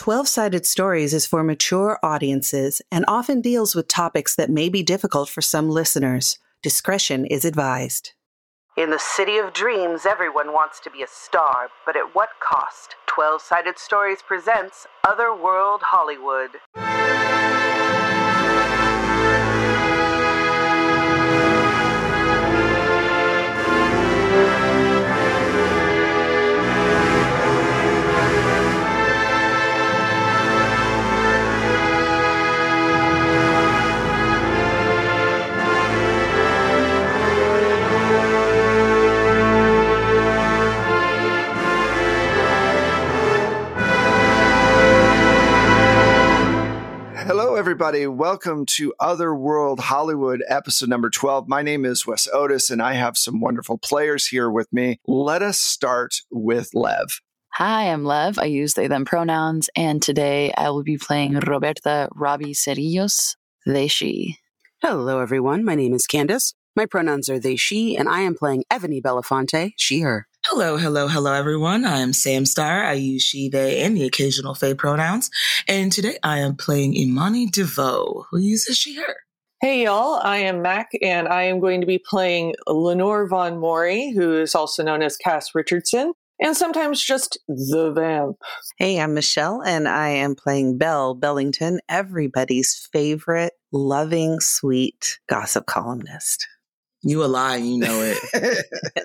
12-Sided Stories is for mature audiences and often deals with topics that may be difficult for some listeners. Discretion is advised. In the city of dreams, everyone wants to be a star, but at what cost? 12-Sided Stories presents Otherworld Hollywood. Hello, everybody. Welcome to Otherworld Hollywood, episode number 12. My name is Wes Otis, and I have some wonderful players here with me. Let us start with Lev. Hi, I'm Lev. I use they, them pronouns, and today I will be playing Roberta Robbie Cerillos, they, she. Hello, everyone. My name is Candace. My pronouns are they, she, and I am playing Ebony Belafonte, she, her. Hello, everyone. I'm Sam Starr. I use she, they, and the occasional they pronouns. And today I am playing Imani DeVoe, who uses she, her. Hey, y'all. I am Mac, and I am going to be playing Lenore Von Mori, who is also known as Cass Richardson, and sometimes just the vamp. Hey, I'm Michelle, and I am playing Belle Bellington, everybody's favorite, loving, sweet gossip columnist. You a lie, you know it.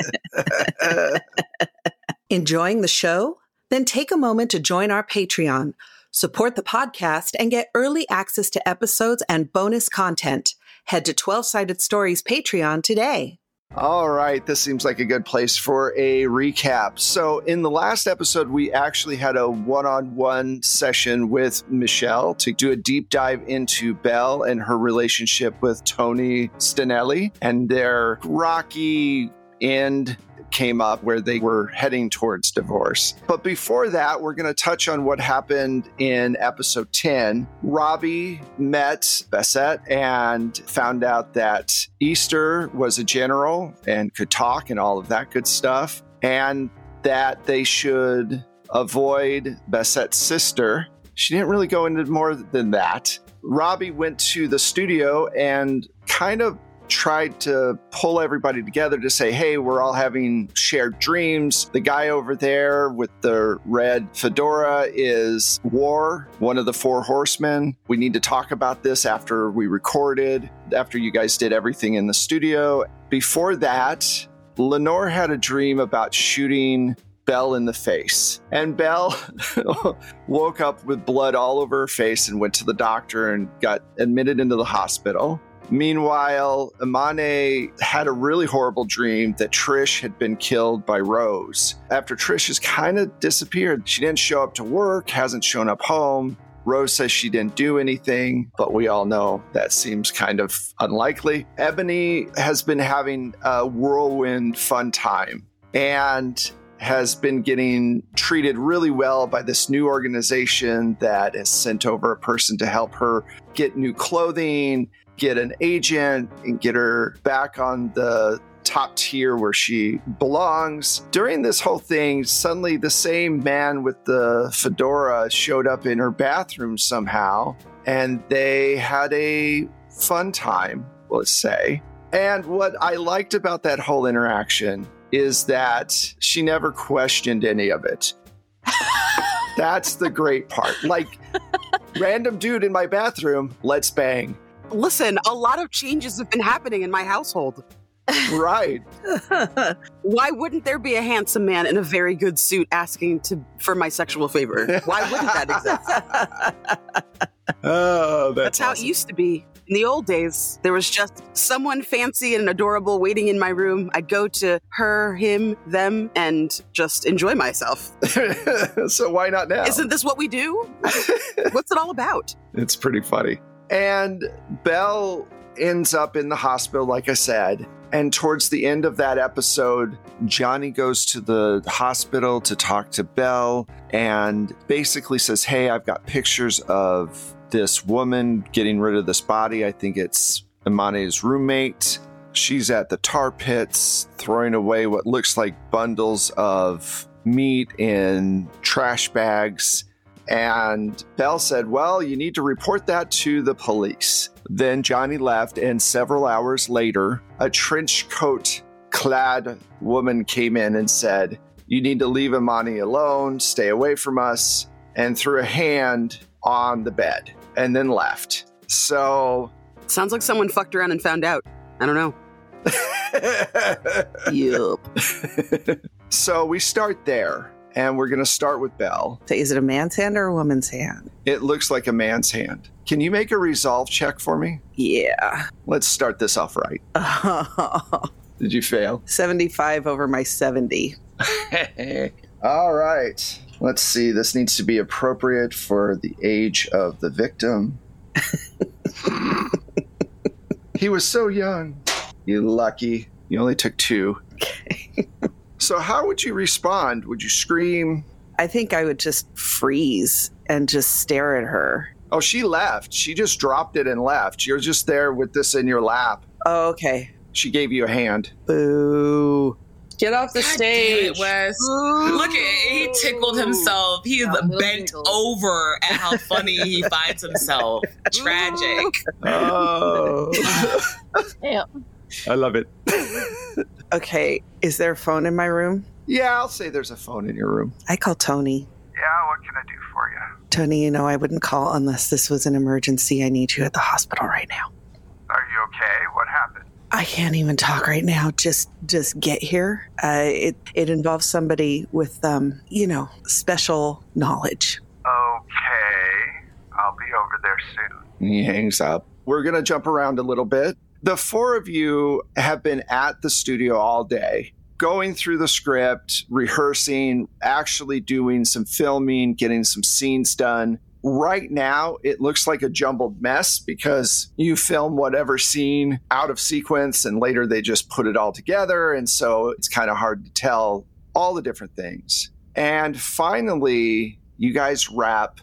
Enjoying the show? Then take a moment to join our Patreon, support the podcast, and get early access to episodes and bonus content. Head to 12-Sided Stories Patreon today. All right, this seems like a good place for a recap. So in the last episode, we actually had a one-on-one session with Michelle to do a deep dive into Belle and her relationship with Tony Stanelli, and their rocky end came up where they were heading towards divorce. But before that, we're going to touch on what happened in episode 10. Robbie met Bessette and found out that Easter was a general and could talk and all of that good stuff, and that they should avoid Bessette's sister. She didn't really go into more than that. Robbie went to the studio and kind of tried to pull everybody together to say, hey, we're all having shared dreams. The guy over there with the red fedora is War, one of the four horsemen. We need to talk about this after we recorded, after you guys did everything in the studio. Before that, Lenore had a dream about shooting Belle in the face. And Belle woke up with blood all over her face and went to the doctor and got admitted into the hospital. Meanwhile, Imani had a really horrible dream that Trish had been killed by Rose. After Trish has kind of disappeared, she didn't show up to work, hasn't shown up home. Rose says she didn't do anything, but we all know that seems kind of unlikely. Ebony has been having a whirlwind fun time and has been getting treated really well by this new organization that has sent over a person to help her get new clothing, get an agent, and get her back on the top tier where she belongs. During this whole thing, suddenly the same man with the fedora showed up in her bathroom somehow, and they had a fun time, let's say. And what I liked about that whole interaction is that she never questioned any of it. That's the great part. Like, random dude in my bathroom, let's bang. Listen, a lot of changes have been happening in my household. Right. Why wouldn't there be a handsome man in a very good suit asking for my sexual favor? Why wouldn't that exist? Oh, that's how awesome. it used to be. In the old days, there was just someone fancy and adorable waiting in my room. I'd go to her, him, them, and just enjoy myself. So why not now? Isn't this what we do? What's it all about? It's pretty funny. And Belle ends up in the hospital, like I said. And towards the end of that episode, Johnny goes to the hospital to talk to Belle and basically says, hey, I've got pictures of this woman getting rid of this body. I think it's Imani's roommate. She's at the tar pits throwing away what looks like bundles of meat in trash bags. And Belle said, well, you need to report that to the police. Then Johnny left, and several hours later, a trench coat clad woman came in and said, you need to leave Imani alone, stay away from us, and threw a hand on the bed and then left. So... Sounds like someone fucked around and found out. I don't know. Yup. So we start there, and we're going to start with Belle. Is it a man's hand or a woman's hand? It looks like a man's hand. Can you make a resolve check for me? Yeah. Let's start this off right. Did you fail? 75 over my 70. All right. Let's see. This needs to be appropriate for the age of the victim. He was so young. You lucky. You only took 2. Okay. So how would you respond? Would you scream? I think I would just freeze and just stare at her. Oh, she left. She just dropped it and left. You're just there with this in your lap. Oh, okay. She gave you a hand. Boo. Get off the stage. Damn it, Wes. Look at it. He tickled himself. He's bent over at how funny he finds himself. Tragic. Oh. Damn. I love it. Okay. Is there a phone in my room? Yeah, I'll say there's a phone in your room. I call Tony. Yeah, what can I do for you? Tony, you know I wouldn't call unless this was an emergency. I need you at the hospital right now. Are you okay? What happened? I can't even talk right now. Just get here. It involves somebody with, special knowledge. Okay. I'll be over there soon. He hangs up. We're going to jump around a little bit. The 4 of you have been at the studio all day, going through the script, rehearsing, actually doing some filming, getting some scenes done. Right now, it looks like a jumbled mess because you film whatever scene out of sequence and later they just put it all together. And so it's kind of hard to tell all the different things. And finally, you guys wrap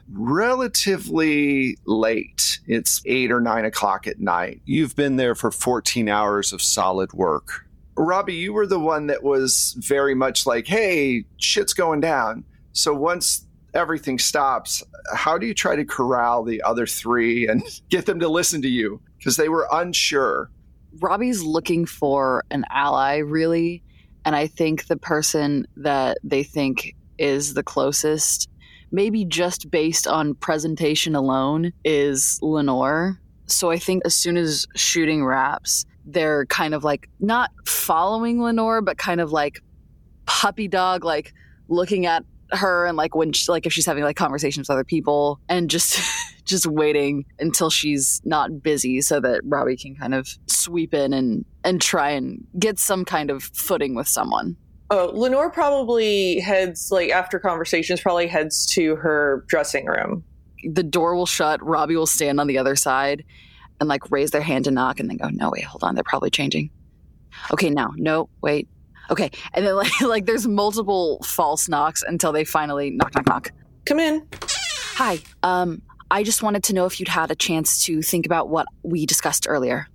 relatively late. It's 8 or 9 o'clock at night. You've been there for 14 hours of solid work. Robbie, you were the one that was very much like, hey, shit's going down. So once everything stops, how do you try to corral the other 3 and get them to listen to you? Because they were unsure. Robbie's looking for an ally, really. And I think the person that they think is the closest, maybe just based on presentation alone, is Lenore. So I think as soon as shooting wraps, they're kind of like not following Lenore, but kind of like puppy dog, like looking at her and like when she, like if she's having like conversations with other people and just waiting until she's not busy so that Robbie can kind of sweep in and try and get some kind of footing with someone. Oh, Lenore probably heads, like after conversations, probably heads to her dressing room. The door will shut. Robbie will stand on the other side and like raise their hand to knock and then go, no, wait, hold on. They're probably changing. Okay, now, no, wait. Okay. And then like there's multiple false knocks until they finally knock. Come in. Hi. I just wanted to know if you'd had a chance to think about what we discussed earlier.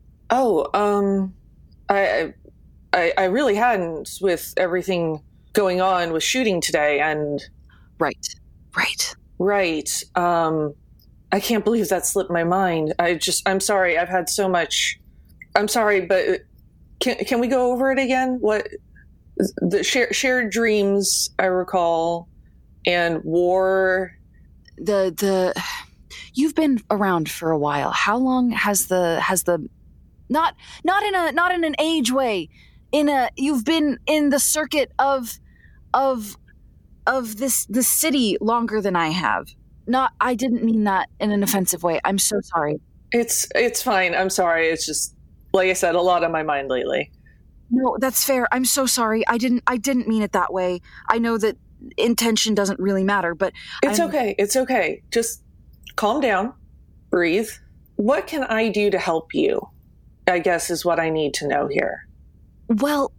Oh, I really hadn't with everything going on with shooting today and... Right. I can't believe that slipped my mind. I'm sorry. I've had so much... I'm sorry, but can we go over it again? What... The shared dreams, I recall, and war. You've been around for a while. How long has the not in an age way. You've been in the circuit of this city longer than I have. I didn't mean that in an offensive way. I'm so sorry. It's fine. I'm sorry. It's just, like I said, a lot on my mind lately. No, that's fair. I'm so sorry. I didn't mean it that way. I know that intention doesn't really matter, but It's okay. Just calm down. Breathe. What can I do to help you? I guess is what I need to know here. Well,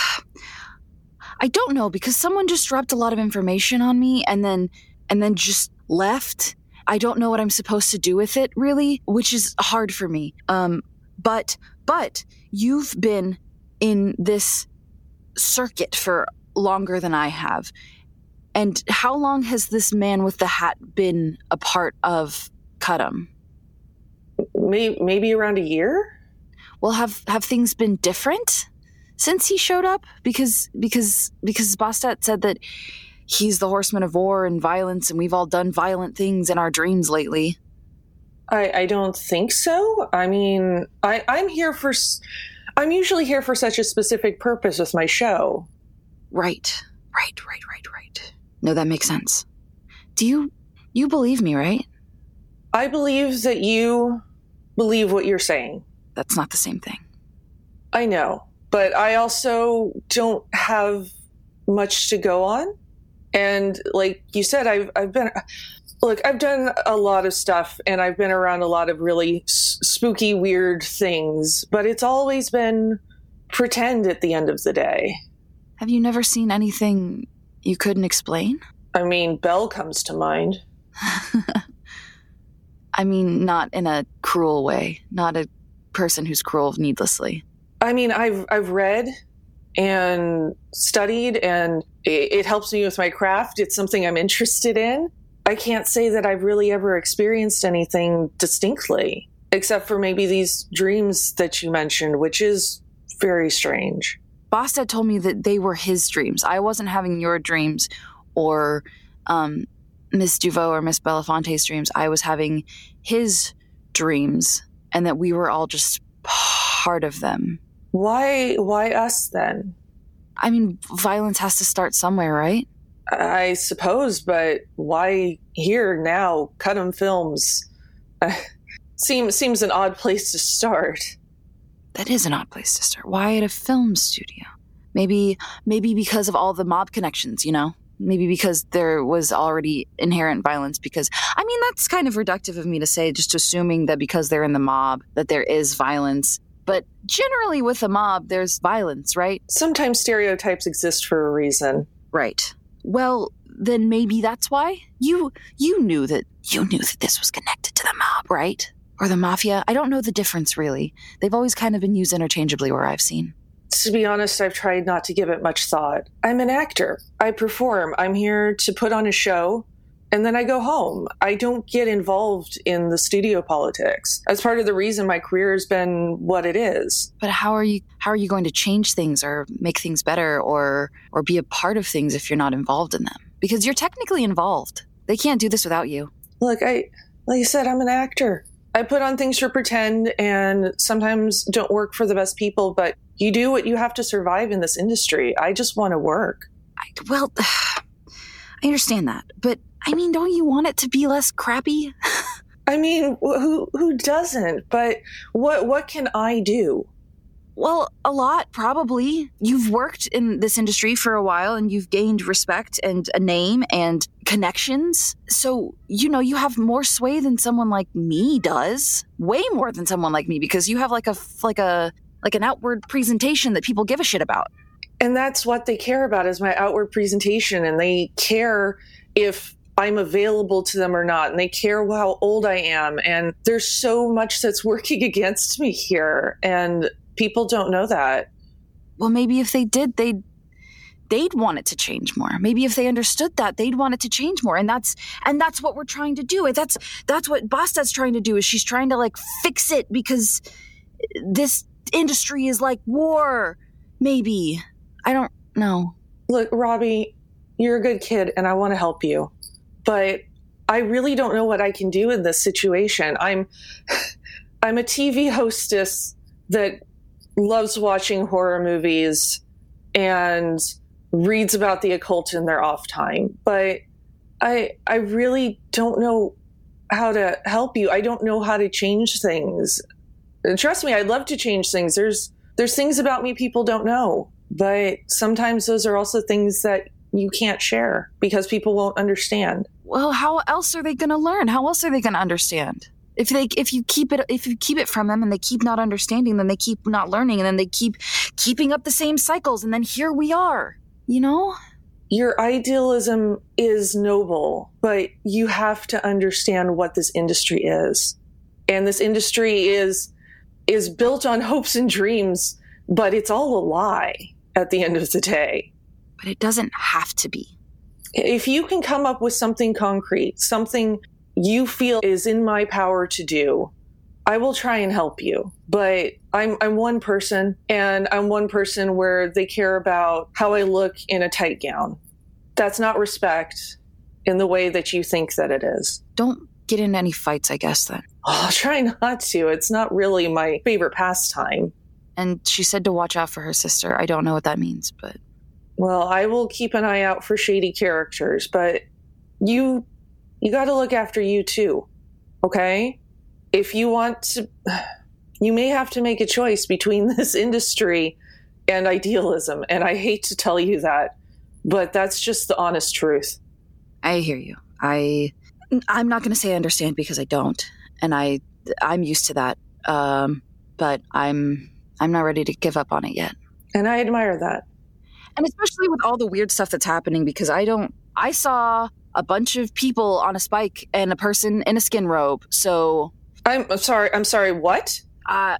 I don't know because someone just dropped a lot of information on me and then just left. I don't know what I'm supposed to do with it, really, which is hard for me. But you've been in this circuit for longer than I have. And how long has this man with the hat been a part of Cuddum? Maybe around a year? Well, have things been different since he showed up? Because Bastet said that he's the horseman of war and violence, and we've all done violent things in our dreams lately. I don't think so. I mean, I'm usually here for such a specific purpose with my show. Right. No, that makes sense. Do you believe me, right? I believe that you believe what you're saying. That's not the same thing. I know, but I also don't have much to go on. And like you said, I've done a lot of stuff, and I've been around a lot of really spooky, weird things, but it's always been pretend at the end of the day. Have you never seen anything you couldn't explain? I mean, Belle comes to mind. I mean, not in a cruel way, not a person who's cruel needlessly. I mean, I've read and studied, and it helps me with my craft. It's something I'm interested in. I can't say that I've really ever experienced anything distinctly, except for maybe these dreams that you mentioned, which is very strange. Bastet told me that they were his dreams. I wasn't having your dreams or Miss Duveau or Miss Belafonte's dreams. I was having his dreams, and that we were all just part of them. Why us then? I mean, violence has to start somewhere, right? I suppose, but why here now? Cuddum Films seems an odd place to start. That is an odd place to start. Why at a film studio? Maybe because of all the mob connections, you know? Maybe because there was already inherent violence, because, I mean, that's kind of reductive of me to say, just assuming that because they're in the mob, that there is violence. But generally with a mob, there's violence, right? Sometimes stereotypes exist for a reason. Right. Well, then maybe that's why you knew that this was connected to the mob, right? Or the mafia. I don't know the difference, really. They've always kind of been used interchangeably where I've seen. To be honest, I've tried not to give it much thought. I'm an actor. I perform. I'm here to put on a show, and then I go home. I don't get involved in the studio politics. That's part of the reason my career has been what it is. But how are you going to change things or make things better or be a part of things if you're not involved in them? Because you're technically involved. They can't do this without you. Look, like I said, I'm an actor. I put on things for pretend and sometimes don't work for the best people, but you do what you have to survive in this industry. I just want to work. I understand that, but I mean, don't you want it to be less crappy? I mean, who doesn't? But what can I do? Well, a lot, probably. You've worked in this industry for a while, and you've gained respect and a name and connections. So, you know, you have more sway than someone like me does. Way more than someone like me, because you have like an outward presentation that people give a shit about. And that's what they care about, is my outward presentation, and they care if I'm available to them or not, and they care how old I am. And there's so much that's working against me here, and people don't know that. Well, maybe if they did, they'd want it to change more. Maybe if they understood that, they'd want it to change more. And that's what we're trying to do. That's what Bastet's trying to do, is she's trying to like fix it, because this industry is like war. Maybe. I don't know. Look, Robbie, you're a good kid and I want to help you, but I really don't know what I can do in this situation. I'm a TV hostess that loves watching horror movies and reads about the occult in their off time, but I really don't know how to help you. I don't know how to change things. Trust me, I'd love to change things. There's things about me people don't know, but sometimes those are also things that you can't share because people won't understand. Well, how else are they going to learn? How else are they going to understand? If you keep it from them and they keep not understanding, then they keep not learning, and then they keep keeping up the same cycles, and then here we are, you know? Your idealism is noble, but you have to understand what this industry is. And this industry is built on hopes and dreams, but it's all a lie at the end of the day. But it doesn't have to be. If you can come up with something concrete, something you feel is in my power to do, I will try and help you. But I'm one person, and I'm one person where they care about how I look in a tight gown. That's not respect in the way that you think that it is. Don't get in any fights, I guess, then. I'll try not to. It's not really my favorite pastime. And she said to watch out for her sister. I don't know what that means, but... Well, I will keep an eye out for shady characters, but you got to look after you too, okay? If you want to, you may have to make a choice between this industry and idealism, and I hate to tell you that, but that's just the honest truth. I hear you. I'm not going to say I understand because I don't, and I'm used to that, but I'm not ready to give up on it yet. And I admire that. And especially with all the weird stuff that's happening, because I saw a bunch of people on a spike and a person in a skin robe, so... I'm sorry, what? I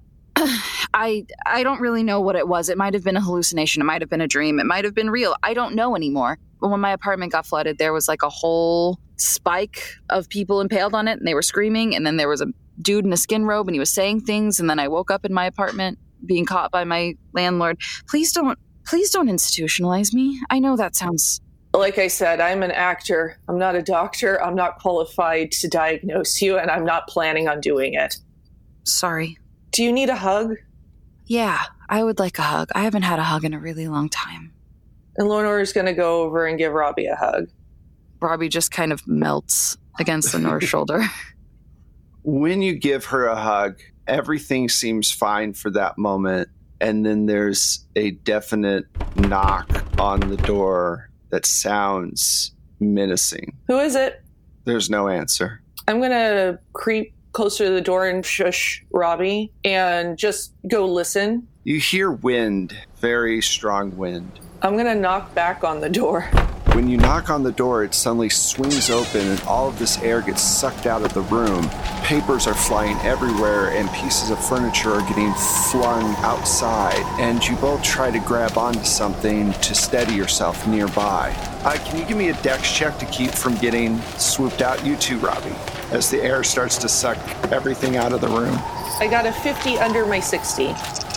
don't really know what it was. It might have been a hallucination. It might have been a dream. It might have been real. I don't know anymore. But when my apartment got flooded, there was like a whole spike of people impaled on it, and they were screaming, and then there was a dude in a skin robe, and he was saying things, and then I woke up in my apartment being caught by my landlord. Please don't institutionalize me. I know that sounds... Like I said, I'm an actor. I'm not a doctor. I'm not qualified to diagnose you, and I'm not planning on doing it. Sorry. Do you need a hug? Yeah, I would like a hug. I haven't had a hug in a really long time. And Lornor's going to go over and give Robbie a hug. Robbie just kind of melts against Lornor's shoulder. When you give her a hug, everything seems fine for that moment. And then there's a definite knock on the door that sounds menacing. Who is it? There's no answer. I'm going to creep closer to the door and shush Robbie and just go listen. You hear wind, very strong wind. I'm going to knock back on the door. When you knock on the door, it suddenly swings open and all of this air gets sucked out of the room. Papers are flying everywhere and pieces of furniture are getting flung outside. And you both try to grab onto something to steady yourself nearby. Can you give me a dex check to keep from getting swooped out? You too, Robbie, as the air starts to suck everything out of the room. I got a 50 under my 60.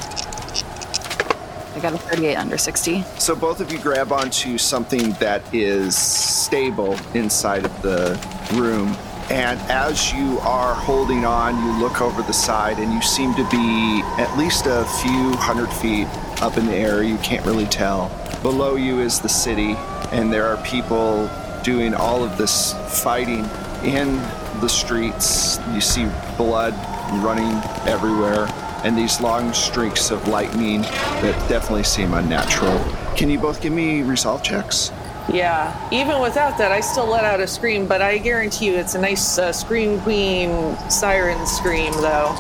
I got a 38 under 60. So both of you grab onto something that is stable inside of the room. And as you are holding on, you look over the side and you seem to be at least a few 100 feet up in the air. You can't really tell. Below you is the city, and there are people doing all of this fighting in the streets. You see blood running everywhere, and these long streaks of lightning that definitely seem unnatural. Can you both give me resolve checks? Yeah, even without that, I still let out a scream, but I guarantee you it's a nice Scream Queen siren scream, though.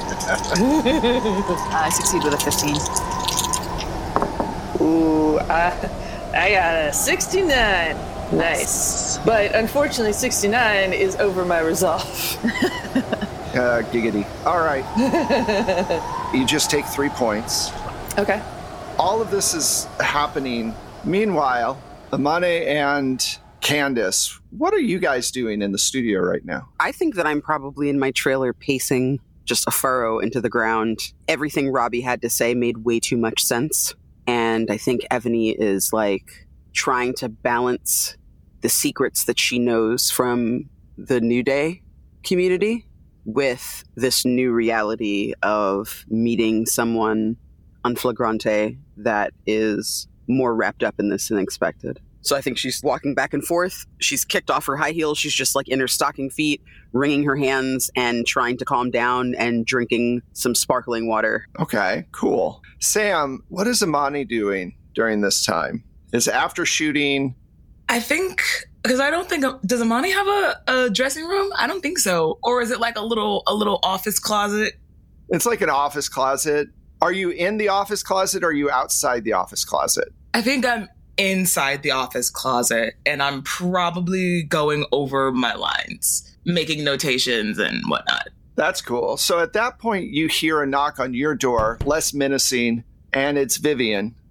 I succeed with a 15. Ooh, I got a 69. Nice. But unfortunately, 69 is over my resolve. Giggity. All right. You just take 3 points. Okay. All of this is happening. Meanwhile, Amane and Candace, what are you guys doing in the studio right now? I think that I'm probably in my trailer pacing just a furrow into the ground. Everything Robbie had to say made way too much sense. And I think Evany is like trying to balance the secrets that she knows from the New Day community with this new reality of meeting someone on Flagrante that is more wrapped up in this than expected. So I think she's walking back and forth. She's kicked off her high heels. She's just like in her stocking feet, wringing her hands and trying to calm down and drinking some sparkling water. Okay, cool. Sam, what is Amani doing during this time? Is after shooting... I think, because I don't think, does Amani have a dressing room? I don't think so. Or is it like a little office closet? It's like an office closet. Are you in the office closet or are you outside the office closet? I think I'm inside the office closet, and I'm probably going over my lines, making notations and whatnot. That's cool. So at that point, you hear a knock on your door, less menacing, and it's Vivian.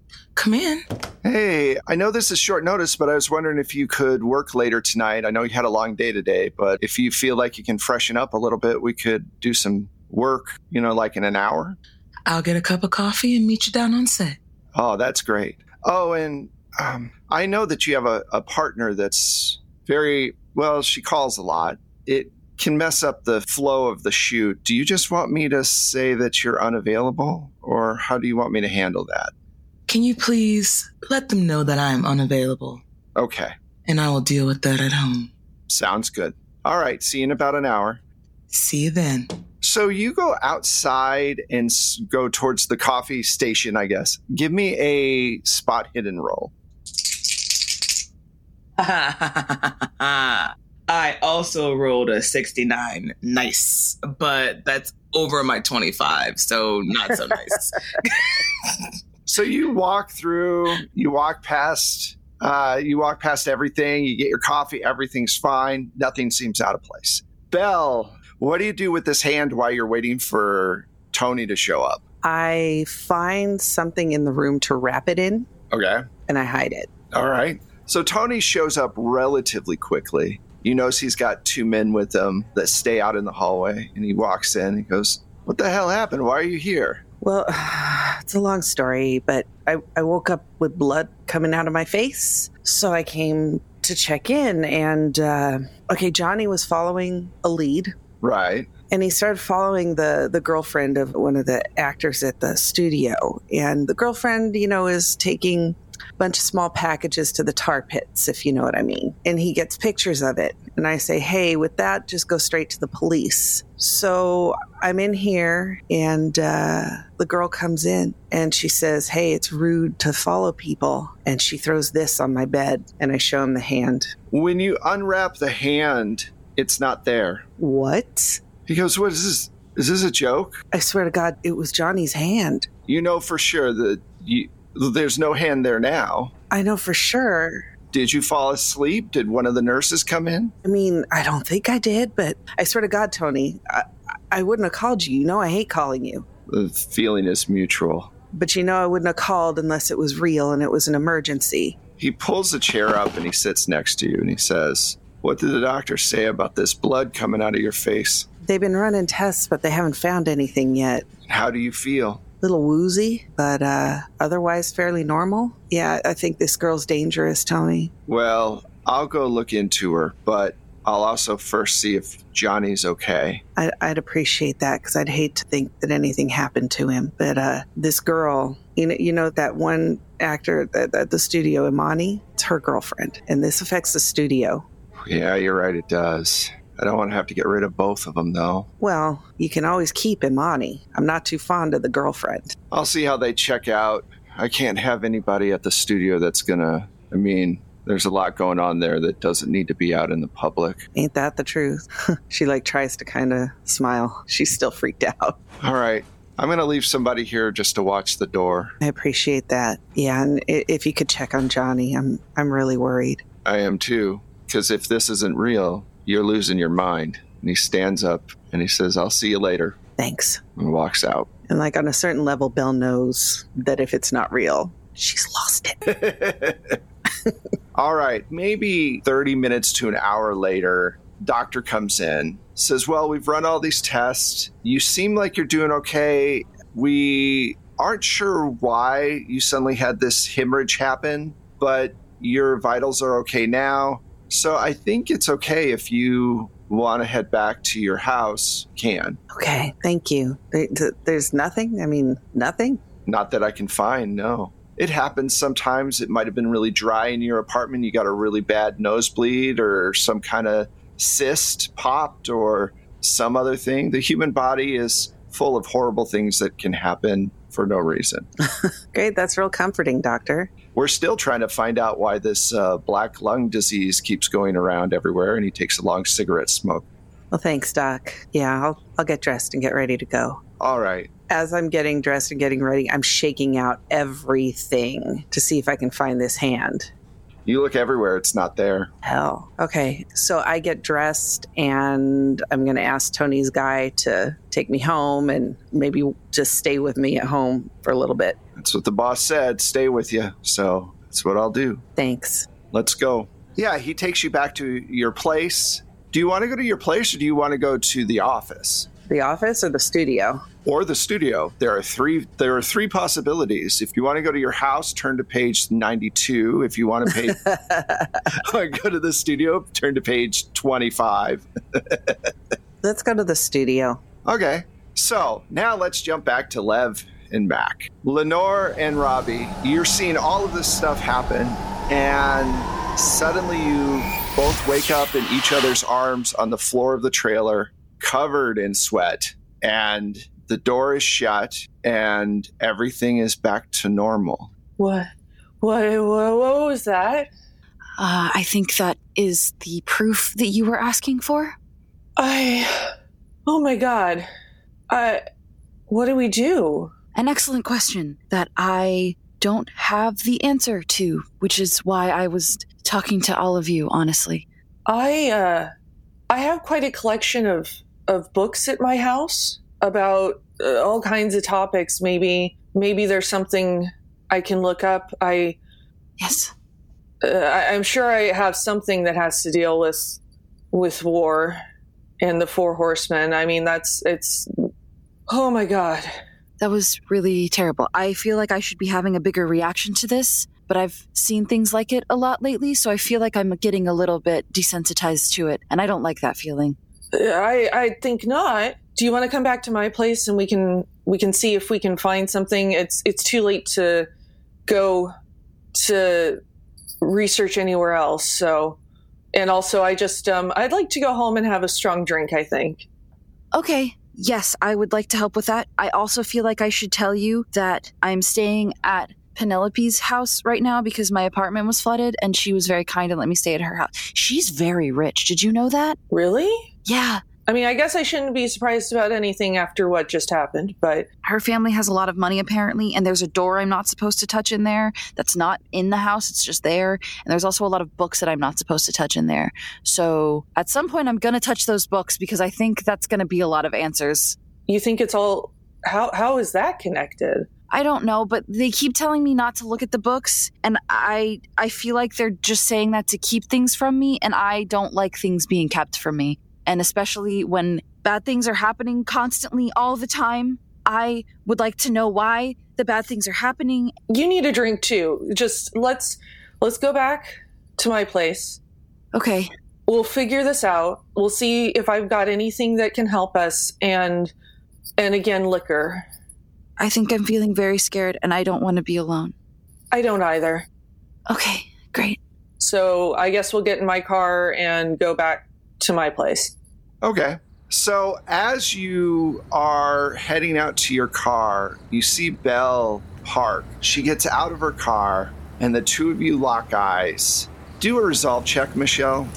Come in. Hey, I know this is short notice, but I was wondering if you could work later tonight. I know you had a long day today, but if you feel like you can freshen up a little bit, we could do some work, like in an hour. I'll get a cup of coffee and meet you down on set. Oh, that's great. Oh, and I know that you have a partner that's she calls a lot. It can mess up the flow of the shoot. Do you just want me to say that you're unavailable, or how do you want me to handle that? Can you please let them know that I am unavailable? Okay. And I will deal with that at home. Sounds good. All right. See you in about an hour. See you then. So you go outside and go towards the coffee station, I guess. Give me a spot hidden roll. I also rolled a 69. Nice. But that's over my 25, so not so nice. So you walk past everything, you get your coffee, everything's fine, nothing seems out of place. Belle, what do you do with this hand while you're waiting for Tony to show up? I find something in the room to wrap it in. Okay. And I hide it. All right. So Tony shows up relatively quickly. You notice he's got 2 men with him that stay out in the hallway, and he walks in and he goes, "What the hell happened? Why are you here?" Well, it's a long story, but I woke up with blood coming out of my face. So I came to check in and, Johnny was following a lead. Right. And he started following the girlfriend of one of the actors at the studio. And the girlfriend, is taking a bunch of small packages to the tar pits, if you know what I mean. And he gets pictures of it. And I say, hey, with that, just go straight to the police. So I'm in here and the girl comes in and she says, hey, it's rude to follow people. And she throws this on my bed and I show him the hand. When you unwrap the hand, it's not there. What? He goes, what is this? Is this a joke? I swear to God, it was Johnny's hand. You know for sure that there's no hand there now. I know for sure. Did you fall asleep? Did one of the nurses come in? I mean, I don't think I did, but I swear to God, Tony, I wouldn't have called you. You know I hate calling you. The feeling is mutual. But I wouldn't have called unless it was real and it was an emergency. He pulls the chair up and he sits next to you and he says, what did the doctor say about this blood coming out of your face? They've been running tests, but they haven't found anything yet. How do you feel? Little woozy, but otherwise fairly normal. Yeah, I think this girl's dangerous, Tony. Well, I'll go look into her, but I'll also first see if Johnny's okay. I'd appreciate that because I'd hate to think that anything happened to him. But this girl, you know that one actor at the studio, Imani? It's her girlfriend, and this affects the studio. Yeah, you're right, it does. I don't want to have to get rid of both of them, though. Well, you can always keep Imani. I'm not too fond of the girlfriend. I'll see how they check out. I can't have anybody at the studio that's there's a lot going on there that doesn't need to be out in the public. Ain't that the truth? She tries to kind of smile. She's still freaked out. All right. I'm going to leave somebody here just to watch the door. I appreciate that. Yeah, and if you could check on Johnny, I'm really worried. I am too, because if this isn't real, you're losing your mind. And he stands up and he says, I'll see you later. Thanks. And walks out. And on a certain level, Belle knows that if it's not real, she's lost it. All right. Maybe 30 minutes to an hour later, doctor comes in, says, well, we've run all these tests. You seem like you're doing okay. We aren't sure why you suddenly had this hemorrhage happen, but your vitals are okay now. So I think it's okay if you want to head back to your house, can. Okay, thank you. There's nothing? Nothing? Not that I can find, no. It happens sometimes. It might have been really dry in your apartment. You got a really bad nosebleed or some kind of cyst popped or some other thing. The human body is full of horrible things that can happen for no reason. Great, that's real comforting, doctor. We're still trying to find out why this black lung disease keeps going around everywhere, and he takes a long cigarette smoke. Well, thanks, Doc. Yeah, I'll get dressed and get ready to go. All right. As I'm getting dressed and getting ready, I'm shaking out everything to see if I can find this hand. You look everywhere. It's not there. Hell. Okay, so I get dressed, and I'm going to ask Tony's guy to take me home and maybe just stay with me at home for a little bit. That's what the boss said, stay with you. So that's what I'll do. Thanks. Let's go. Yeah, he takes you back to your place. Do you want to go to your place or do you want to go to the office? The office or the studio? Or the studio. There are three possibilities. If you want to go to your house, turn to page 92. If you want to go to the studio, turn to page 25. Let's go to the studio. Okay. So now let's jump back to Lev and Mac. Lenore and Robbie, you're seeing all of this stuff happen, and suddenly you both wake up in each other's arms on the floor of the trailer, covered in sweat, and the door is shut, and everything is back to normal. What was that? I think that is the proof that you were asking for. Oh my God. What do we do? An excellent question that I don't have the answer to, which is why I was talking to all of you, honestly. I have quite a collection of books at my house about all kinds of topics. Maybe there's something I can look up. Yes. I'm sure I have something that has to deal with war and the Four Horsemen. I mean, oh my God. That was really terrible. I feel like I should be having a bigger reaction to this, but I've seen things like it a lot lately, so I feel like I'm getting a little bit desensitized to it, and I don't like that feeling. I think not. Do you want to come back to my place and we can see if we can find something? It's too late to go to research anywhere else. So, and also I just I'd like to go home and have a strong drink, I think. Okay. Yes, I would like to help with that. I also feel like I should tell you that I'm staying at Penelope's house right now because my apartment was flooded, and she was very kind and let me stay at her house. She's very rich. Did you know that? Really? Yeah. I mean, I guess I shouldn't be surprised about anything after what just happened, but... Her family has a lot of money, apparently, and there's a door I'm not supposed to touch in there that's not in the house, it's just there. And there's also a lot of books that I'm not supposed to touch in there. So at some point, I'm going to touch those books because I think that's going to be a lot of answers. You think it's all... How is that connected? I don't know, but they keep telling me not to look at the books, and I feel like they're just saying that to keep things from me, and I don't like things being kept from me. And especially when bad things are happening constantly all the time, I would like to know why the bad things are happening. You need a drink too. Just let's go back to my place. Okay. We'll figure this out. We'll see if I've got anything that can help us, and again, liquor. I think I'm feeling very scared and I don't want to be alone. I don't either. Okay, great. So I guess we'll get in my car and go back to my place. Okay. So as you are heading out to your car, you see Belle park. She gets out of her car and the two of you lock eyes. Do a resolve check, Michelle.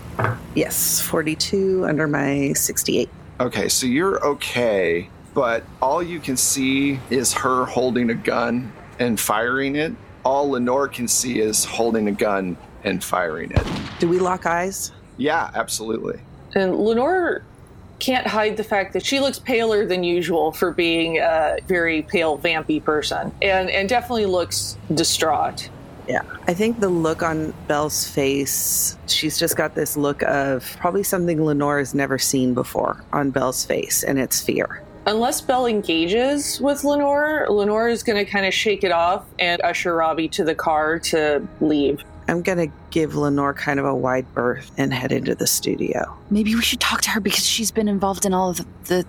Yes, 42 under my 68. Okay, so you're okay, but all you can see is her holding a gun and firing it. All Lenore can see is holding a gun and firing it. Do we lock eyes? Yeah, absolutely. And Lenore can't hide the fact that she looks paler than usual for being a very pale, vampy person, and definitely looks distraught. Yeah, I think the look on Belle's face, she's just got this look of probably something Lenore has never seen before on Belle's face, and it's fear. Unless Belle engages with Lenore is going to kind of shake it off and usher Robbie to the car to leave. I'm going to give Lenore kind of a wide berth and head into the studio. Maybe we should talk to her because she's been involved in all of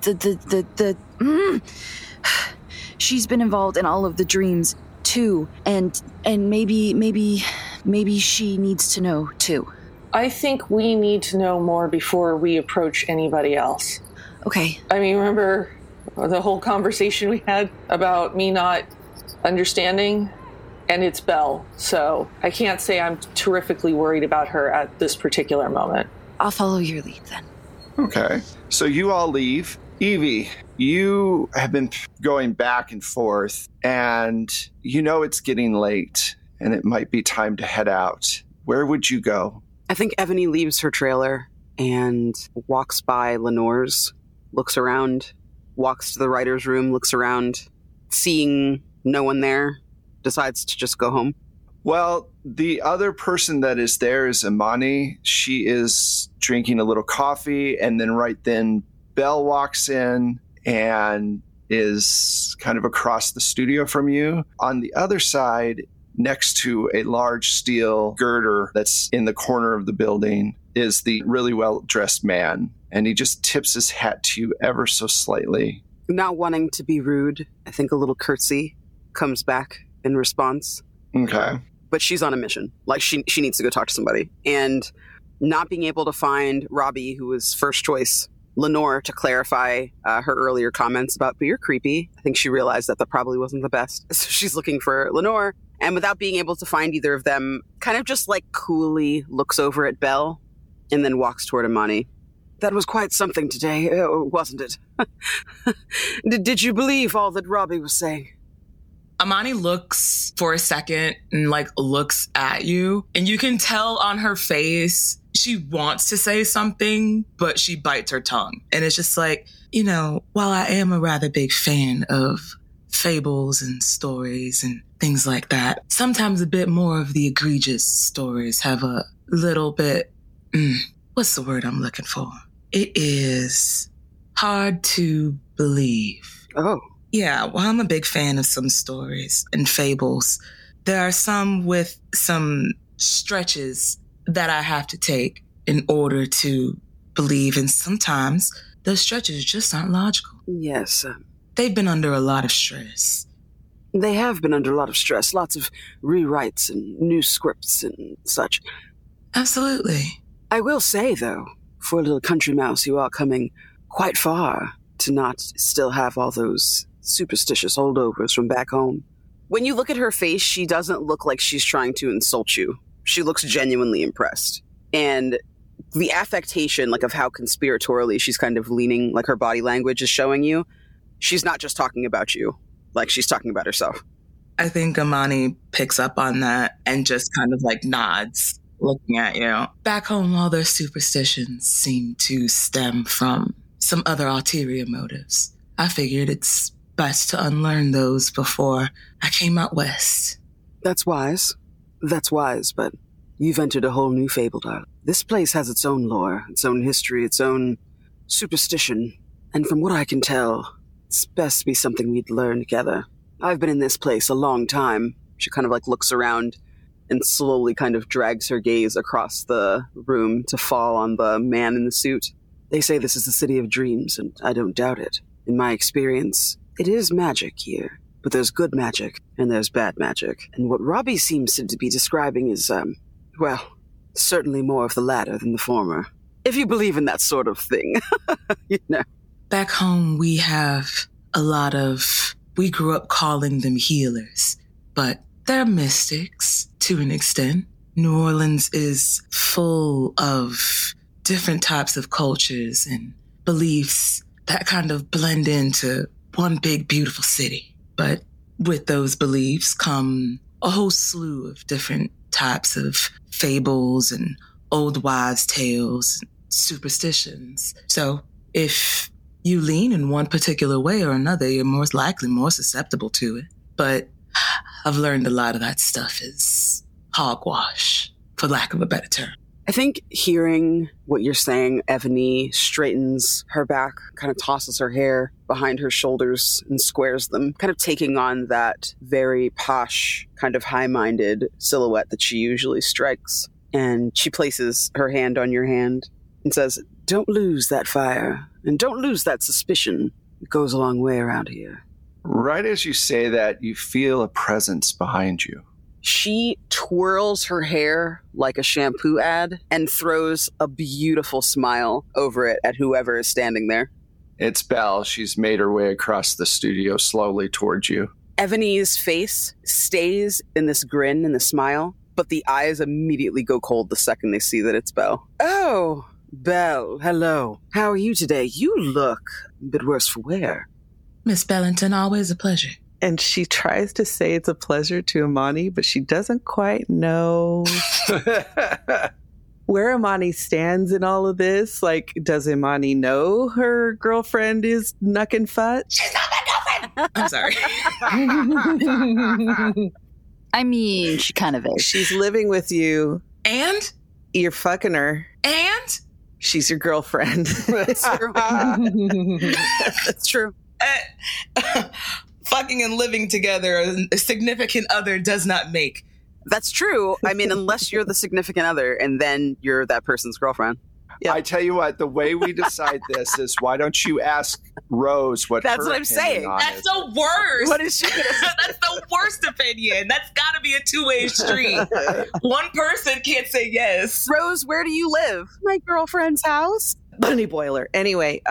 she's been involved in all of the dreams too, and maybe she needs to know too. I think we need to know more before we approach anybody else. Okay. I mean, remember the whole conversation we had about me not understanding? And it's Belle, so I can't say I'm terrifically worried about her at this particular moment. I'll follow your lead then. Okay. So you all leave. Evie, you have been going back and forth, and you know it's getting late, and it might be time to head out. Where would you go? I think Ebony leaves her trailer and walks by Lenore's, looks around, walks to the writer's room, looks around, seeing No one there, decides to just go home. Well, the other person that is there is Imani. She is drinking a little coffee, and then right then Belle walks in and is kind of across the studio from you. On the other side, next to a large steel girder that's in the corner of the building, is the really well-dressed man. And he just tips his hat to you ever so slightly. Not wanting to be rude, I think a little curtsy comes back in response. Okay. But she's on a mission. Like, she needs to go talk to somebody. And not being able to find Robbie, who was first choice, Lenore, to clarify her earlier comments about, but you're creepy. I think she realized that probably wasn't the best. So she's looking for Lenore. And without being able to find either of them, kind of just like coolly looks over at Belle and then walks toward Imani. That was quite something today, wasn't it? Did you believe all that Robbie was saying? Imani looks for a second and looks at you, and you can tell on her face she wants to say something, but she bites her tongue. And it's just while I am a rather big fan of fables and stories and things like that, sometimes a bit more of the egregious stories have a little bit, what's the word I'm looking for? It is hard to believe. Oh. Yeah, well, I'm a big fan of some stories and fables. There are some with some stretches that I have to take in order to believe, and sometimes those stretches just aren't logical. Yes. They've been under a lot of stress. They have been under a lot of stress, lots of rewrites and new scripts and such. Absolutely. I will say, though, for a little country mouse, you are coming quite far to not still have all those superstitious holdovers from back home. When you look at her face, she doesn't look like she's trying to insult you. She looks genuinely impressed. And the affectation, of how conspiratorially she's kind of leaning, her body language is showing you, she's not just talking about you. She's talking about herself. I think Imani picks up on that and just kind of nods, looking at you. Back home, all their superstitions seem to stem from some other ulterior motives. I figured it's best to unlearn those before I came out west. That's wise. That's wise, but you've entered a whole new fable, darling. This place has its own lore, its own history, its own superstition, and from what I can tell, it's best to be something we'd learn together. I've been in this place a long time. She kind of looks around and slowly kind of drags her gaze across the room to fall on the man in the suit. They say this is the city of dreams, and I don't doubt it. In my experience, it is magic here, but there's good magic and there's bad magic. And what Robbie seems to be describing is, certainly more of the latter than the former. If you believe in that sort of thing, Back home, we have a lot of, we grew up calling them healers, but they're mystics to an extent. New Orleans is full of different types of cultures and beliefs that kind of blend into one big, beautiful city. But with those beliefs come a whole slew of different types of fables and old wives' tales, and superstitions. So if you lean in one particular way or another, you're most likely more susceptible to it. But I've learned a lot of that stuff is hogwash, for lack of a better term. I think hearing what you're saying, Ebony straightens her back, kind of tosses her hair behind her shoulders and squares them, kind of taking on that very posh, kind of high-minded silhouette that she usually strikes. And she places her hand on your hand and says, "Don't lose that fire, and don't lose that suspicion. It goes a long way around here." Right as you say that, you feel a presence behind you. She twirls her hair like a shampoo ad and throws a beautiful smile over it at whoever is standing there. It's Belle. She's made her way across the studio slowly towards you. Ebony's face stays in this grin and the smile, but the eyes immediately go cold the second they see that it's Belle. "Oh, Belle, hello. How are you today? You look a bit worse for wear." Miss Bellington, always a pleasure. And she tries to say it's a pleasure to Imani, but she doesn't quite know where Imani stands in all of this. Does Imani know her girlfriend is Nuck and Fut? She's not my girlfriend! I'm sorry. I mean, she kind of is. She's living with you. And? You're fucking her. And? She's your girlfriend. That's true. That's true. Fucking and living together, a significant other does not make. That's true. I mean, unless you're the significant other and then you're that person's girlfriend. Yep. I tell you what, the way we decide this is why don't you ask Rose what That's her what I'm saying. That's is. the worst. What is she gonna say? That's the worst opinion. That's got to be a two-way street. One person can't say yes. Rose, where do you live? My girlfriend's house. Bunny boiler. Anyway,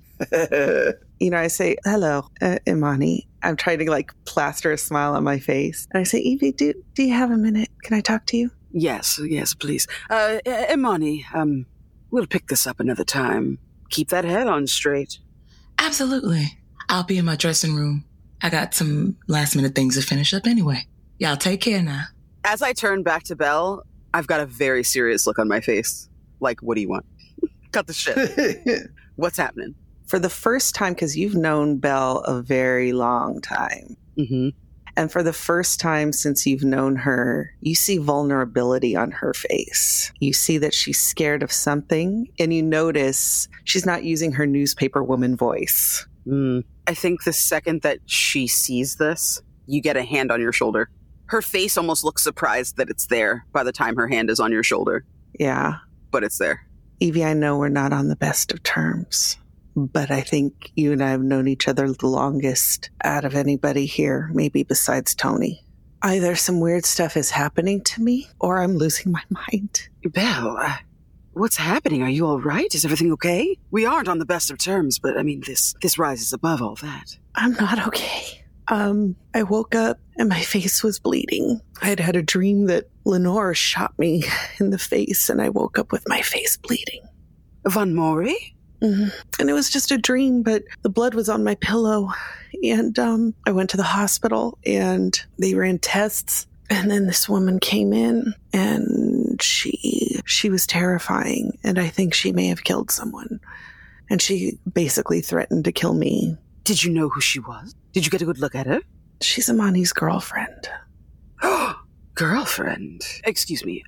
I say, hello, Imani. I'm trying to plaster a smile on my face. And I say, Evie, do you have a minute? Can I talk to you? Yes, please. Imani, we'll pick this up another time. Keep that head on straight. Absolutely. I'll be in my dressing room. I got some last minute things to finish up anyway. Y'all take care now. As I turn back to Belle, I've got a very serious look on my face. Like, what do you want? Cut the shit. What's happening? For the first time, because you've known Belle a very long time. Mm-hmm. And for the first time since you've known her, you see vulnerability on her face. You see that she's scared of something, and you notice she's not using her newspaper woman voice. I think the second that she sees this, you get a hand on your shoulder. Her face almost looks surprised that it's there by the time her hand is on your shoulder. Yeah. But it's there. Evie, I know we're not on the best of terms, but I think you and I have known each other the longest out of anybody here, maybe besides Tony. Either some weird stuff is happening to me, or I'm losing my mind. Belle, what's happening? Are you all right? Is everything okay? We aren't on the best of terms, but I mean, this rises above all that. I'm not okay. I woke up and my face was bleeding. I had a dream that Lenore shot me in the face, and I woke up with my face bleeding. Von Mori? Mm-hmm. And it was just a dream, but the blood was on my pillow. And I went to the hospital and they ran tests. And then this woman came in and she was terrifying. And I think she may have killed someone. And she basically threatened to kill me. Did you know who she was? Did you get a good look at her? She's Imani's girlfriend. Girlfriend? Excuse me.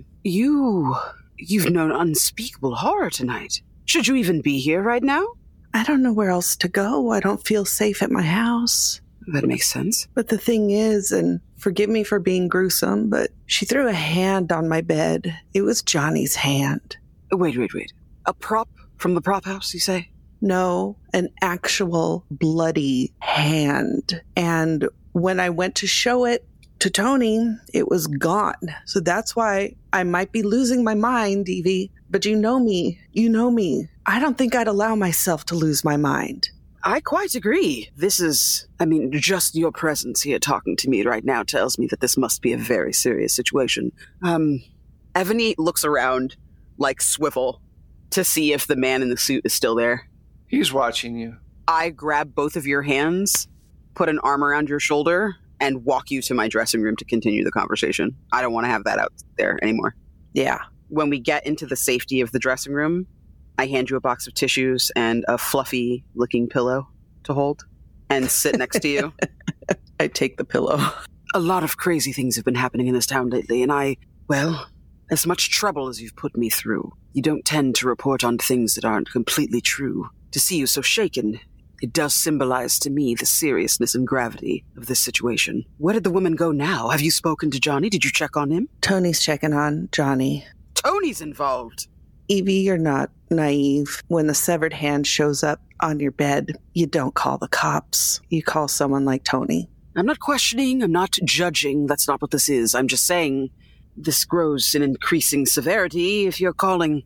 You've known unspeakable horror tonight. Should you even be here right now? I don't know where else to go. I don't feel safe at my house. That makes sense. But the thing is, and forgive me for being gruesome, but she threw a hand on my bed. It was Johnny's hand. Wait. A prop from the prop house, you say? No, an actual bloody hand. And when I went to show it to Tony, it was gone. So that's why I might be losing my mind, Evie. But you know me. I don't think I'd allow myself to lose my mind. I quite agree. Just your presence here talking to me right now tells me that this must be a very serious situation. Ebony looks around like Swivel to see if the man in the suit is still there. He's watching you. I grab both of your hands, put an arm around your shoulder, and walk you to my dressing room to continue the conversation. I don't want to have that out there anymore. Yeah. When we get into the safety of the dressing room, I hand you a box of tissues and a fluffy-looking pillow to hold and sit next to you. I take the pillow. A lot of crazy things have been happening in this town lately, and as much trouble as you've put me through, you don't tend to report on things that aren't completely true. To see you so shaken, it does symbolize to me the seriousness and gravity of this situation. Where did the woman go now? Have you spoken to Johnny? Did you check on him? Tony's checking on Johnny. Tony's involved. Evie, you're not naive. When the severed hand shows up on your bed, you don't call the cops. You call someone like Tony. I'm not questioning. I'm not judging. That's not what this is. I'm just saying this grows in increasing severity if you're calling,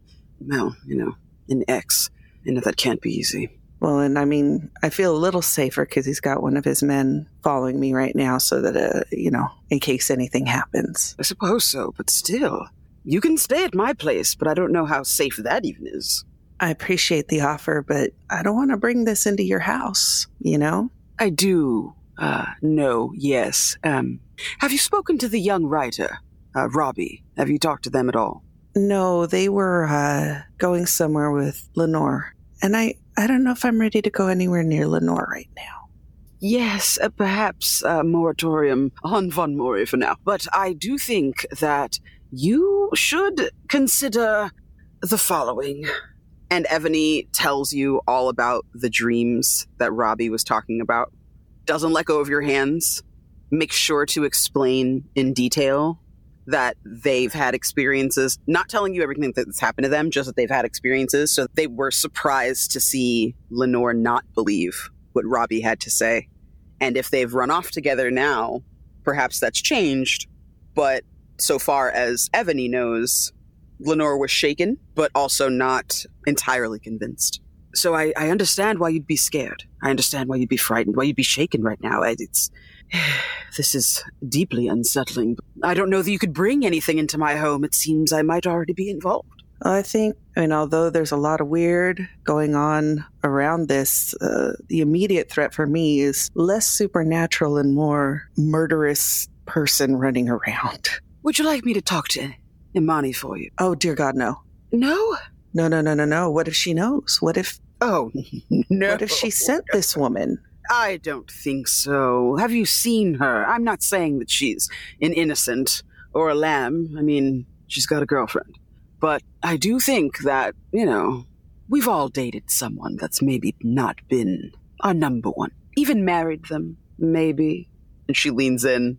an ex. That can't be easy. Well, and I feel a little safer because he's got one of his men following me right now so that, in case anything happens. I suppose so, but still. You can stay at my place, but I don't know how safe that even is. I appreciate the offer, but I don't want to bring this into your house, I do know, yes. Have you spoken to the young writer, Robbie? Have you talked to them at all? No, they were going somewhere with Lenore. And I don't know if I'm ready to go anywhere near Lenore right now. Yes, perhaps a moratorium on Von Mori for now. But I do think that you should consider the following. And Evany tells you all about the dreams that Robbie was talking about. Doesn't let go of your hands. Make sure to explain in detail that they've had experiences, not telling you everything that's happened to them, just that they've had experiences. So they were surprised to see Lenore not believe what Robbie had to say. And if they've run off together now, perhaps that's changed. But so far as Evany knows, Lenore was shaken, but also not entirely convinced. So I understand why you'd be scared. I understand why you'd be frightened, why you'd be shaken right now. This is deeply unsettling. I don't know that you could bring anything into my home. It seems I might already be involved. I think, although there's a lot of weird going on around this, the immediate threat for me is less supernatural and more murderous person running around. Would you like me to talk to Imani for you? Oh, dear God, no. No? No. What if she knows? What if... Oh, no. What if she sent this woman? I don't think so. Have you seen her? I'm not saying that she's an innocent or a lamb. I mean, she's got a girlfriend. But I do think that, we've all dated someone that's maybe not been our number one. Even married them, maybe. And she leans in.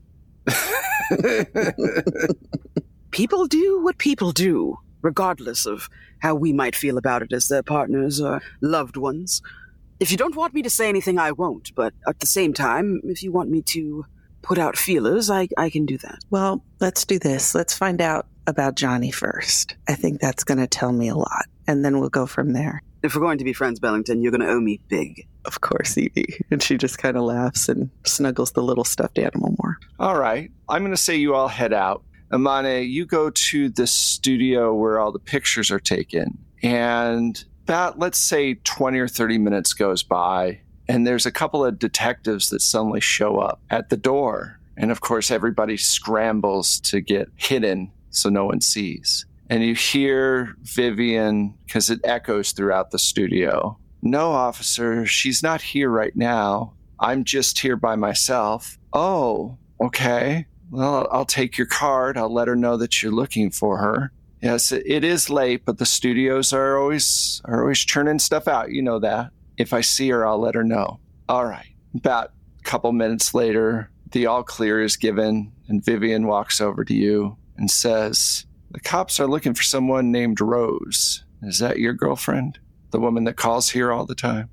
People do what people do, regardless of how we might feel about it as their partners or loved ones. If you don't want me to say anything, I won't. But at the same time, if you want me to put out feelers, I can do that. Well, let's do this. Let's find out about Johnny first. I think that's going to tell me a lot. And then we'll go from there. If we're going to be friends, Bellington, you're going to owe me big. Of course, Evie. And she just kind of laughs and snuggles the little stuffed animal more. All right. I'm going to say you all head out. Amane, you go to the studio where all the pictures are taken. And about, let's say, 20 or 30 minutes goes by. And there's a couple of detectives that suddenly show up at the door. And, of course, everybody scrambles to get hidden so no one sees. And you hear Vivian, because it echoes throughout the studio. No, officer, she's not here right now. I'm just here by myself. Oh, okay. Well, I'll take your card. I'll let her know that you're looking for her. Yes, it is late, but the studios are always churning stuff out. You know that. If I see her, I'll let her know. All right. About a couple minutes later, the all clear is given, and Vivian walks over to you and says, "The cops are looking for someone named Rose. Is that your girlfriend? The woman that calls here all the time?"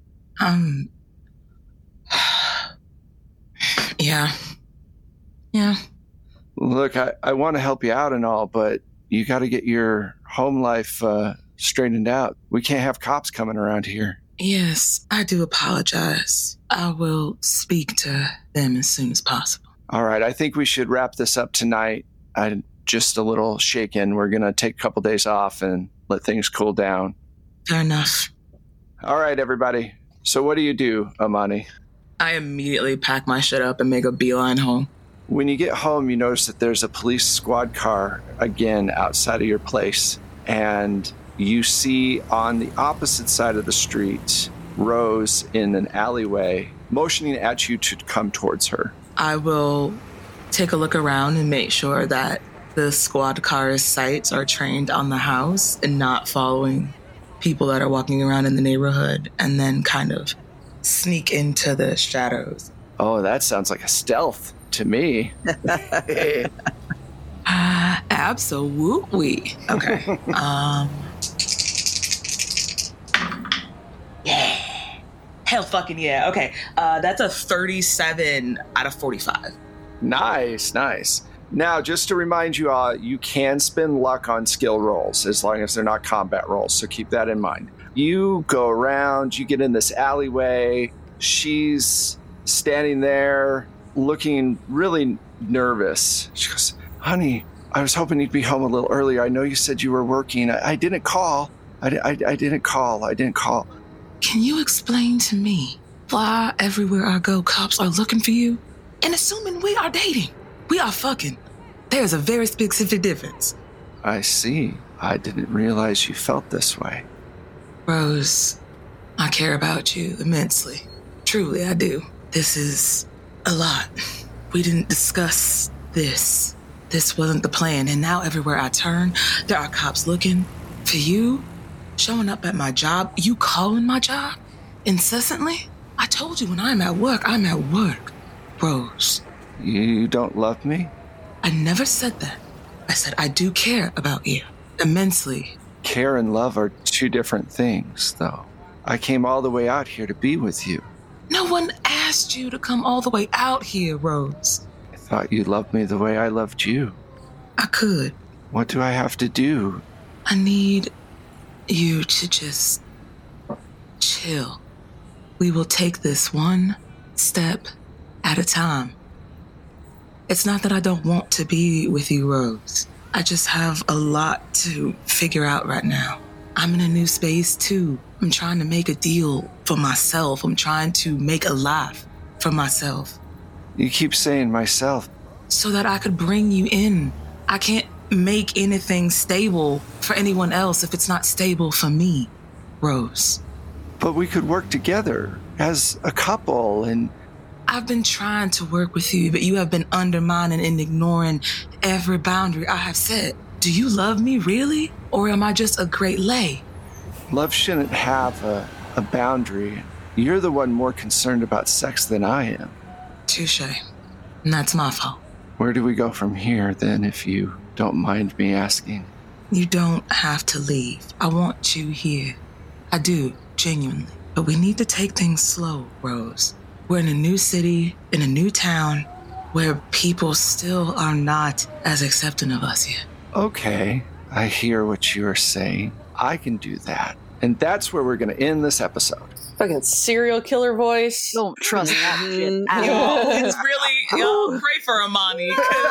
Yeah. Look, I want to help you out and all, but you got to get your home life straightened out. We can't have cops coming around here. Yes, I do apologize. I will speak to them as soon as possible. All right, I think we should wrap this up tonight. I'm just a little shaken. We're going to take a couple days off and let things cool down. Fair enough. All right, everybody. So what do you do, Amani? I immediately pack my shit up and make a beeline home. When you get home, you notice that there's a police squad car again outside of your place. And you see on the opposite side of the street, Rose in an alleyway, motioning at you to come towards her. I will take a look around and make sure that the squad car's sights are trained on the house and not following people that are walking around in the neighborhood, and then kind of sneak into the shadows. Oh, that sounds like a stealth to me. Absolutely. Okay. Yeah. Hell fucking yeah. Okay. That's a 37 out of 45. Nice. Now, just to remind you all, you can spend luck on skill rolls as long as they're not combat rolls, so keep that in mind. You go around, you get in this alleyway. She's standing there looking really nervous. She goes, "Honey, I was hoping you'd be home a little earlier. I know you said you were working. I didn't call. I didn't call. Can you explain to me why everywhere I go, cops are looking for you? And assuming we are dating, we are fucking. There's a very specific difference." I see. I didn't realize you felt this way. Rose, I care about you immensely. Truly, I do. This is a lot. We didn't discuss this. This wasn't the plan. And now everywhere I turn, there are cops looking for you, showing up at my job. You calling my job incessantly? I told you when I'm at work, I'm at work. Rose. You don't love me? I never said that. I said I do care about you immensely. Care and love are two different things, though. I came all the way out here to be with you. No one asked you to come all the way out here, Rose. I thought you loved me the way I loved you. I could. What do I have to do? I need you to just chill. We will take this one step at a time. It's not that I don't want to be with you, Rose. I just have a lot to figure out right now. I'm in a new space, too. I'm trying to make a deal for myself. I'm trying to make a life for myself. You keep saying myself. So that I could bring you in. I can't make anything stable for anyone else if it's not stable for me, Rose. But we could work together as a couple and... I've been trying to work with you, but you have been undermining and ignoring every boundary I have set. Do you love me, really? Or am I just a great lay? Love shouldn't have a boundary. You're the one more concerned about sex than I am. Touche. And that's my fault. Where do we go from here, then, if you don't mind me asking? You don't have to leave. I want you here. I do, genuinely. But we need to take things slow, Rose. We're in a new city, in a new town, where people still are not as accepting of us yet. Okay, I hear what you're saying. I can do that. And that's where we're going to end this episode. Fucking serial killer voice. Don't trust that shit at Yo, all. it's really, yo, pray for Amani.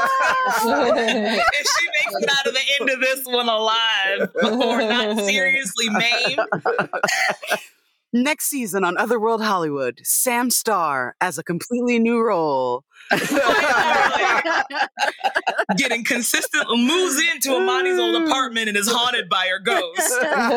If she makes it out of the end of this one alive or not seriously maimed. Next season on Otherworld Hollywood, Sam Starr as a completely new role. Getting consistently moves into Amani's old apartment and is haunted by her ghost.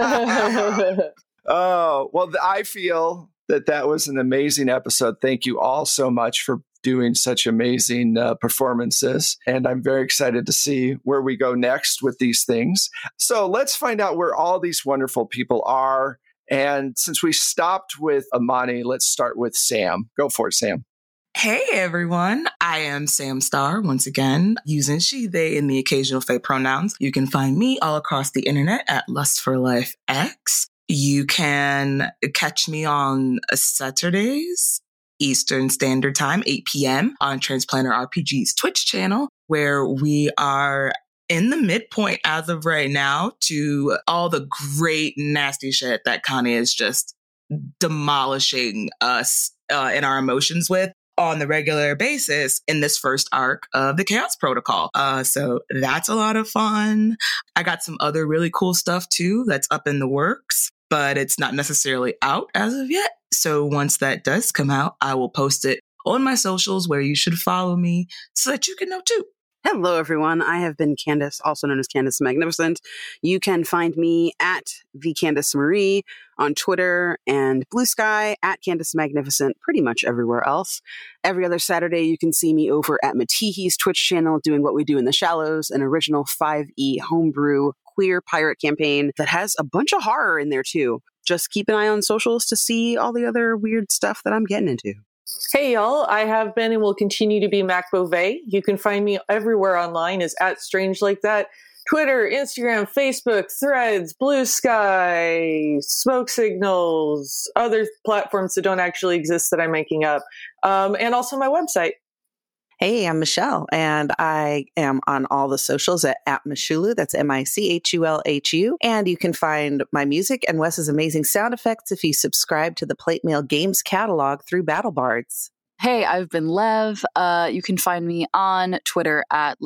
Oh, well, I feel that was an amazing episode. Thank you all so much for doing such amazing performances. And I'm very excited to see where we go next with these things. So let's find out where all these wonderful people are. And since we stopped with Amani, let's start with Sam. Go for it, Sam. Hey, everyone. I am Sam Starr, once again, using she, they, and the occasional they pronouns. You can find me all across the internet at Lust for Life X. You can catch me on Saturdays, Eastern Standard Time, 8 p.m. on Transplanter RPG's Twitch channel, where we are in the midpoint as of right now to all the great nasty shit that Connie is just demolishing us in our emotions with on the regular basis in this first arc of the Chaos Protocol. So that's a lot of fun. I got some other really cool stuff too that's up in the works, but it's not necessarily out as of yet. So once that does come out, I will post it on my socials where you should follow me so that you can know too. Hello, everyone. I have been Candace, also known as Candace Magnificent. You can find me at the Candace Marie on Twitter and Blue Sky at Candace Magnificent, pretty much everywhere else. Every other Saturday, you can see me over at Matihi's Twitch channel doing What We Do in the Shallows, an original 5e homebrew queer pirate campaign that has a bunch of horror in there too. Just keep an eye on socials to see all the other weird stuff that I'm getting into. Hey y'all, I have been and will continue to be Mac Beauvais. You can find me everywhere online as @StrangeLikeThat. Twitter, Instagram, Facebook, Threads, Blue Sky, Smoke Signals, other platforms that don't actually exist that I'm making up. And also my website. Hey, I'm Michelle, and I am on all the socials at @Michulu. That's MICHULHU. And you can find my music and Wes's amazing sound effects if you subscribe to the Plate Mail Games catalog through BattleBards. Hey, I've been Lev. You can find me on Twitter at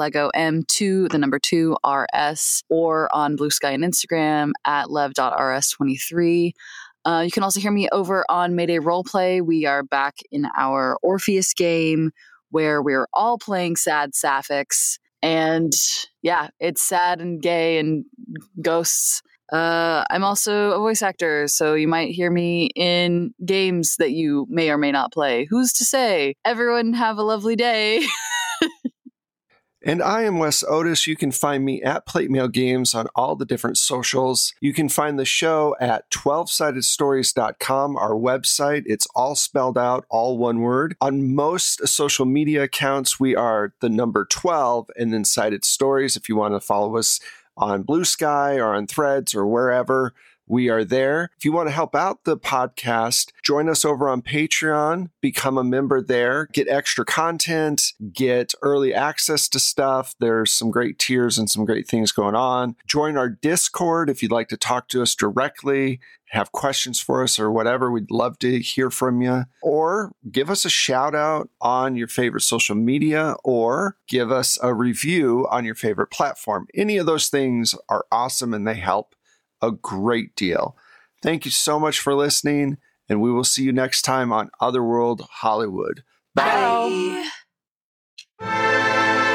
LegoM2, 2RS, or on Blue Sky and Instagram at lev.rs23. You can also hear me over on Mayday Roleplay. We are back in our Orpheus game, where we're all playing sad sapphics. And yeah, it's sad and gay and ghosts I'm also a voice actor, so you might hear me in games that you may or may not play. Who's to say? Everyone have a lovely day. And I am Wes Otis. You can find me at Plate Mail Games on all the different socials. You can find the show at 12sidedstories.com, our website. It's all spelled out, all one word. On most social media accounts, we are the number 12 and then Sided Stories. If you want to follow us on Blue Sky or on Threads or wherever, we are there. If you want to help out the podcast, join us over on Patreon, become a member there, get extra content, get early access to stuff. There's some great tiers and some great things going on. Join our Discord if you'd like to talk to us directly, have questions for us or whatever. We'd love to hear from you. Or give us a shout out on your favorite social media or give us a review on your favorite platform. Any of those things are awesome and they help a great deal. Thank you so much for listening, and we will see you next time on Otherworld Hollywood. Bye. Bye.